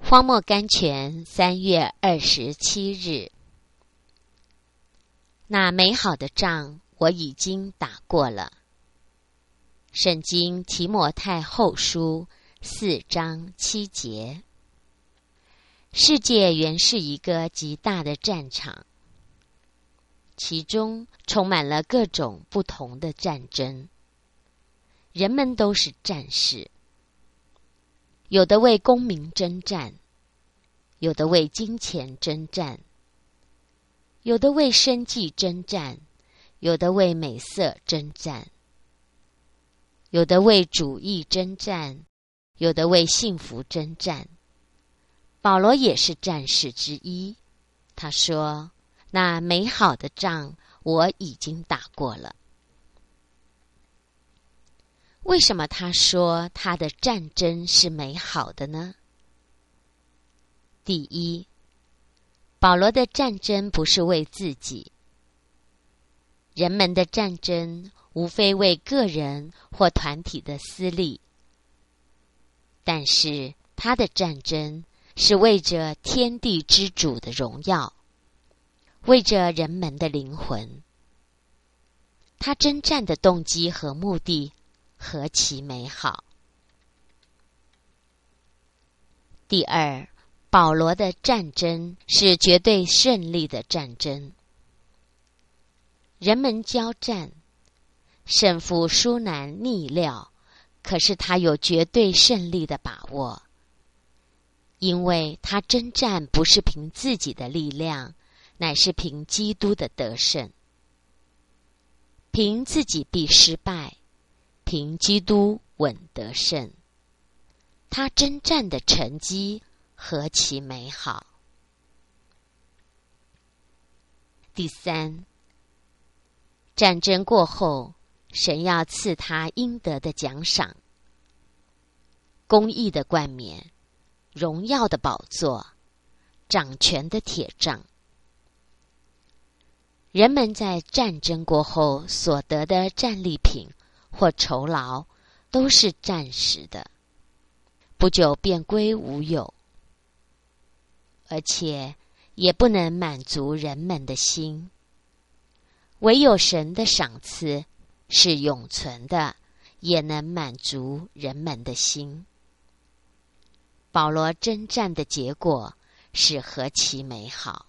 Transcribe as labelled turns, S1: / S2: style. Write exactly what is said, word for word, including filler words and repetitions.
S1: 荒漠甘泉三月二十七日。那美好的仗我已经打过了。圣经提摩太后书四章七节。世界原是一个极大的战场，其中充满了各种不同的战争，人们都是战士，有的为功名征战，有的为金钱征战，有的为生计征战，有的为美色征战，有的为主义征战，有的为幸福征战。保罗也是战士之一，他说：那美好的仗我已经打过了。为什么他说他的战争是美好的呢？第一，保罗的战争不是为自己。人们的战争无非为个人或团体的私利，但是他的战争是为着天地之主的荣耀，为着人们的灵魂。他征战的动机和目的何其美好！第二，保罗的战争是绝对胜利的战争。人们交战，胜负殊难逆料，可是他有绝对胜利的把握，因为他征战不是凭自己的力量，乃是凭基督的得胜。凭自己必失败，凭基督稳得胜。他征战的成绩何其美好！第三，战争过后，神要赐他应得的奖赏，公义的冠冕，荣耀的宝座，掌权的铁杖。人们在战争过后所得的战利品或酬劳都是暂时的，不久便归无有，而且也不能满足人们的心。唯有神的赏赐是永存的，也能满足人们的心。保罗征战的结果是何其美好！